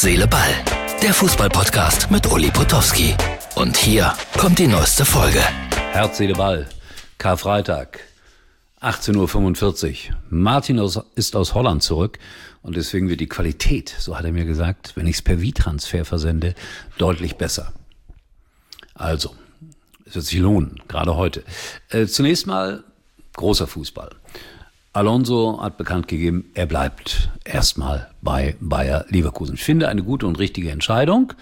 Seele, Ball. Der Fußball-Podcast mit Uli Potowski. Und hier kommt die neueste Folge. Herz, Seele, Ball. Karfreitag, 18.45 Uhr. Martin ist aus Holland zurück und deswegen wird die Qualität, so hat er mir gesagt, wenn ich es per V-Transfer versende, deutlich besser. Also, es wird sich lohnen, gerade heute. Zunächst mal großer Fußball. Alonso hat bekannt gegeben, er bleibt erstmal bei Bayer Leverkusen. Ich finde eine gute und richtige Entscheidung.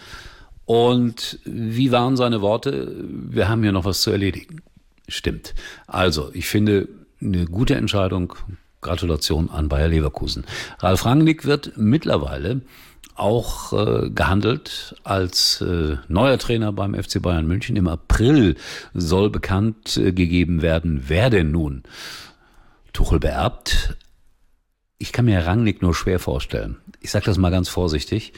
Und wie waren seine Worte? Wir haben hier noch was zu erledigen. Stimmt. Also, ich finde eine gute Entscheidung. Gratulation an Bayer Leverkusen. Ralf Rangnick wird mittlerweile auch gehandelt als neuer Trainer beim FC Bayern München. Im April soll bekannt gegeben werden, wer denn nun Tuchel beerbt. Ich kann mir Rangnick nur schwer vorstellen. Ich sage das mal ganz vorsichtig.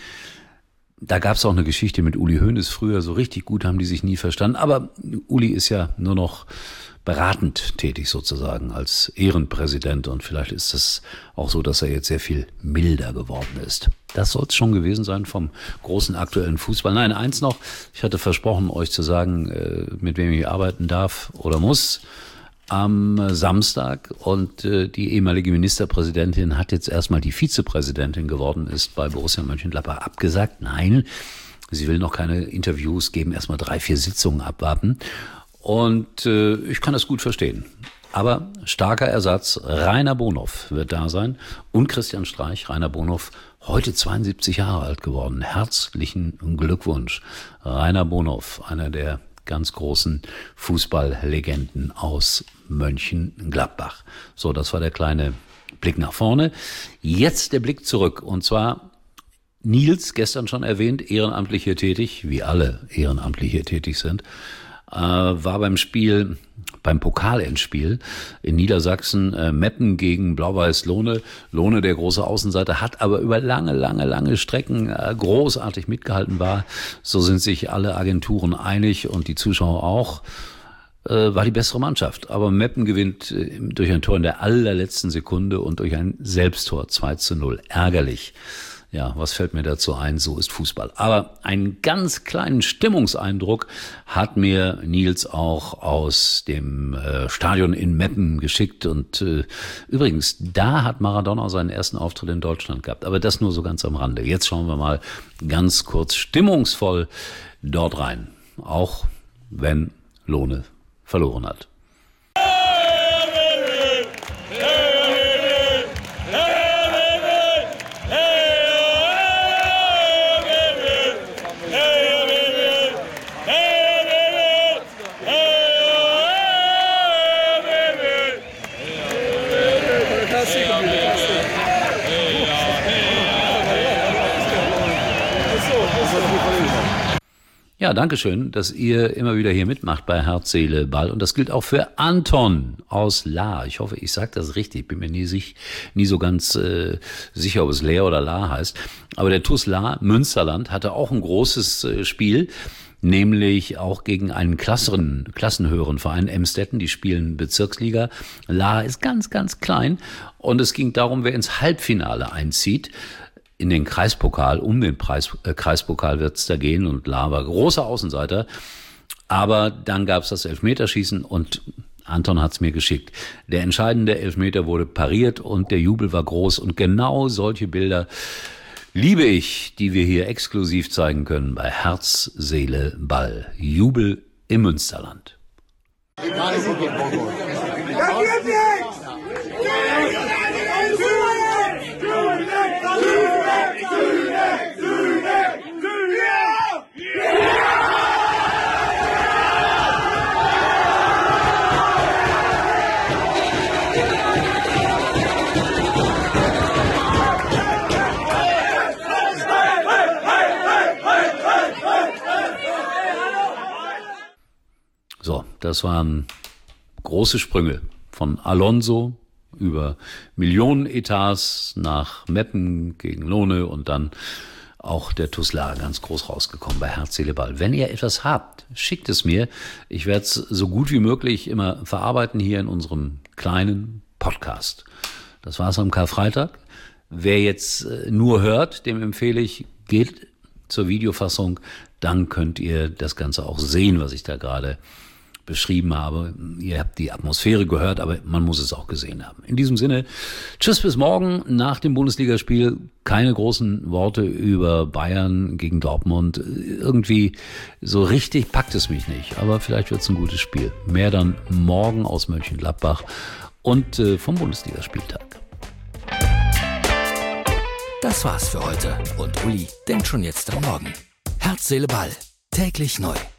Da gab es auch eine Geschichte mit Uli Hoeneß früher. So richtig gut haben die sich nie verstanden. Aber Uli ist ja nur noch beratend tätig sozusagen als Ehrenpräsident. Und vielleicht ist es auch so, dass er jetzt sehr viel milder geworden ist. Das soll es schon gewesen sein vom großen aktuellen Fußball. Nein, eins noch. Ich hatte versprochen, euch zu sagen, mit wem ich arbeiten darf oder muss am Samstag, und die ehemalige Ministerpräsidentin hat jetzt erstmal die Vizepräsidentin geworden ist bei Borussia Mönchengladbach abgesagt. Nein, sie will noch keine Interviews geben, erstmal 3-4 Sitzungen abwarten, und ich kann das gut verstehen. Aber starker Ersatz, Rainer Bonhoff wird da sein und Christian Streich. Rainer Bonhoff, heute 72 Jahre alt geworden. Herzlichen Glückwunsch. Rainer Bonhoff, einer der ganz großen Fußballlegenden aus Mönchengladbach. So, das war der kleine Blick nach vorne. Jetzt der Blick zurück, und zwar Nils, gestern schon erwähnt, ehrenamtlich hier tätig, wie alle ehrenamtlich hier tätig sind, war beim Pokalendspiel in Niedersachsen, Meppen gegen Blau-Weiß Lohne. Lohne, der große Außenseiter, hat aber über lange Strecken großartig mitgehalten so sind sich alle Agenturen einig und die Zuschauer auch, war die bessere Mannschaft. Aber Meppen gewinnt durch ein Tor in der allerletzten Sekunde und durch ein Selbsttor 2-0. Ärgerlich. Ja, was fällt mir dazu ein? So ist Fußball. Aber einen ganz kleinen Stimmungseindruck hat mir Nils auch aus dem Stadion in Meppen geschickt. Und übrigens, da hat Maradona seinen ersten Auftritt in Deutschland gehabt. Aber das nur so ganz am Rande. Jetzt schauen wir mal ganz kurz stimmungsvoll dort rein. Auch wenn Lohne verloren hat. Ja, danke schön, dass ihr immer wieder hier mitmacht bei Herz, Seele, Ball. Und das gilt auch für Anton aus Lahr. Ich hoffe, ich sage das richtig. Bin mir nie so ganz sicher, ob es Leer oder Lahr heißt. Aber der TuS Lahr, Münsterland, hatte auch ein großes Spiel, nämlich auch gegen einen klassenhöheren Verein, Emstetten. Die spielen Bezirksliga. Lahr ist ganz klein. Und es ging darum, wer ins Halbfinale einzieht. In den Kreispokal, um den Kreispokal wird es da gehen, und Lahr war großer Außenseiter. Aber dann gab es das Elfmeterschießen und Anton hat es mir geschickt. Der entscheidende Elfmeter wurde pariert und der Jubel war groß. Und genau solche Bilder liebe ich, die wir hier exklusiv zeigen können bei Herz, Seele, Ball. Jubel im Münsterland. So, das waren große Sprünge von Alonso über Millionenetats nach Meppen gegen Lohne und dann auch der TuS Lahr ganz groß rausgekommen bei Herz, Seele, Ball. Wenn ihr etwas habt, schickt es mir. Ich werde es so gut wie möglich immer verarbeiten hier in unserem kleinen Podcast. Das war's am Karfreitag. Wer jetzt nur hört, dem empfehle ich, Geht zur Videofassung, dann könnt ihr das Ganze auch sehen, was ich da gerade beschrieben habe. Ihr habt die Atmosphäre gehört, aber man muss es auch gesehen haben. In diesem Sinne, tschüss bis morgen nach dem Bundesligaspiel. Keine großen Worte über Bayern gegen Dortmund. Irgendwie so richtig packt es mich nicht, aber vielleicht wird es ein gutes Spiel. Mehr dann morgen aus Mönchengladbach und vom Bundesligaspieltag. Das war's für heute und Uli denkt schon jetzt am Morgen. Herz, Seele, Ball. Täglich neu.